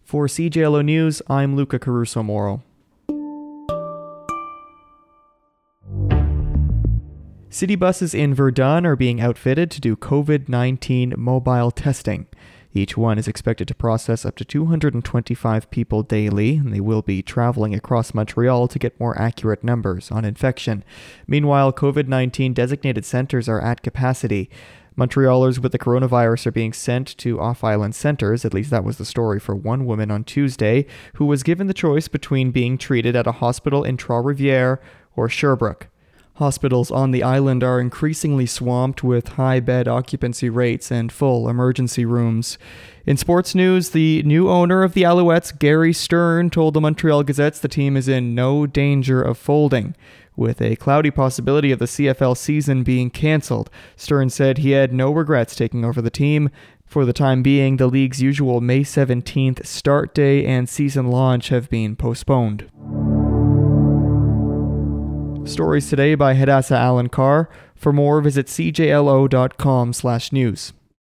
For CJLO News, I'm Luca Caruso-Moro. City buses in Verdun are being outfitted to do COVID-19 mobile testing. Each one is expected to process up to 225 people daily, and they will be traveling across Montreal to get more accurate numbers on infection. Meanwhile, COVID-19 designated centers are at capacity. Montrealers with the coronavirus are being sent to off-island centers, at least that was the story for one woman on Tuesday, who was given the choice between being treated at a hospital in Trois-Rivières or Sherbrooke. Hospitals on the island are increasingly swamped with high bed occupancy rates and full emergency rooms. In sports news, the new owner of the Alouettes, Gary Stern, told the Montreal Gazette the team is in no danger of folding. With a cloudy possibility of the CFL season being cancelled, Stern said he had no regrets taking over the team. For the time being, the league's usual May 17th start day and season launch have been postponed. Stories today by Hadassah Allen Carr. For more, visit cjlo.com/news.